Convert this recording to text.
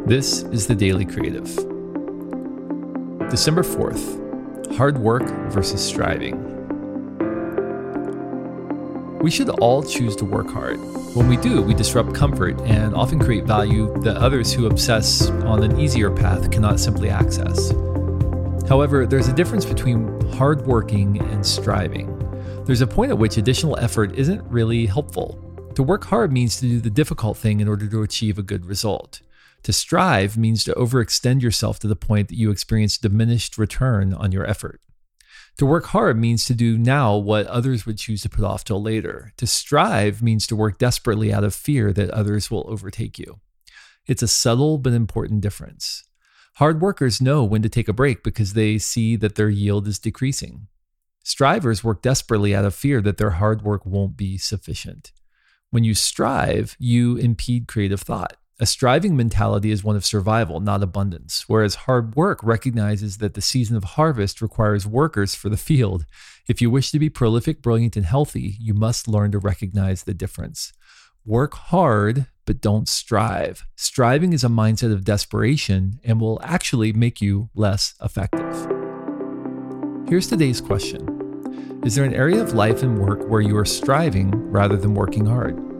This is the Daily Creative. December 4th, hard work versus striving. We should all choose to work hard. When we do, we disrupt comfort and often create value that others who obsess on an easier path cannot simply access. However, there's a difference between hard working and striving. There's a point at which additional effort isn't really helpful. To work hard means to do the difficult thing in order to achieve a good result. To strive means to overextend yourself to the point that you experience diminished return on your effort. To work hard means to do now what others would choose to put off till later. To strive means to work desperately out of fear that others will overtake you. It's a subtle but important difference. Hard workers know when to take a break because they see that their yield is decreasing. Strivers work desperately out of fear that their hard work won't be sufficient. When you strive, you impede creative thought. A striving mentality is one of survival, not abundance, whereas hard work recognizes that the season of harvest requires workers for the field. If you wish to be prolific, brilliant, and healthy, you must learn to recognize the difference. Work hard, but don't strive. Striving is a mindset of desperation and will actually make you less effective. Here's today's question. Is there an area of life and work where you are striving rather than working hard?